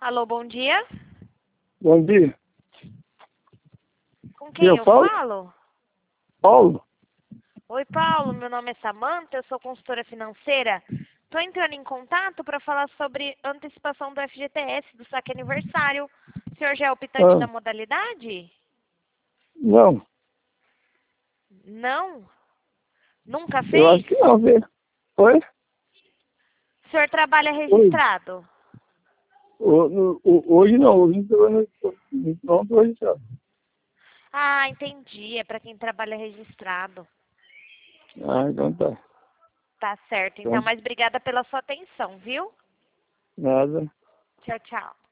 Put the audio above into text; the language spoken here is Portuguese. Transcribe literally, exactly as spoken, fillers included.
Alô, bom dia. Bom dia. Com quem Eu eu falo? falo? Paulo? Oi, Paulo. Meu nome é Samanta, eu sou consultora financeira. Estou entrando em contato para falar sobre antecipação do F G T S, do saque aniversário. O senhor já é optante Ah, da modalidade? não, Não? Nunca eu fez? acho que não, viu? Oi? O senhor trabalha Oi. registrado? O- no- o- Hoje não, hoje não não estou registrado. Ah, entendi. É para quem trabalha registrado. Ah, então tá. Tá certo. Então, Então, mas obrigada pela sua atenção, viu? nada. Tchau, tchau.